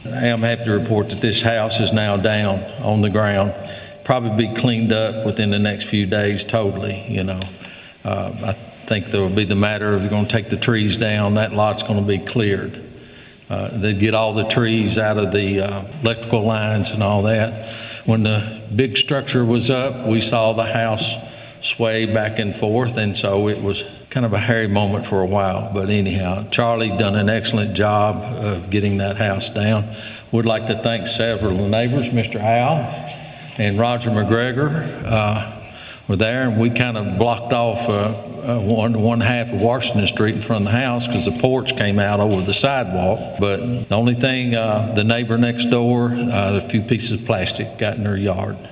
I am happy to report that this house is now down on the ground. Probably be cleaned up within the next few days totally, you know. I think there will be the matter of they're going to take the trees down. That lot's going to be cleared. They get all the trees out of the electrical lines and all that. When the big structure was up, we saw the house sway back and forth, and so it was kind of a hairy moment for a while. But anyhow, Charlie done an excellent job of getting that house down. Would like to thank several of the neighbors, Mr. Al and Roger McGregor were there, and we kind of blocked off one half of Washington Street in front of the house because the porch came out over the sidewalk. But the only thing, the neighbor next door, a few pieces of plastic got in their yard.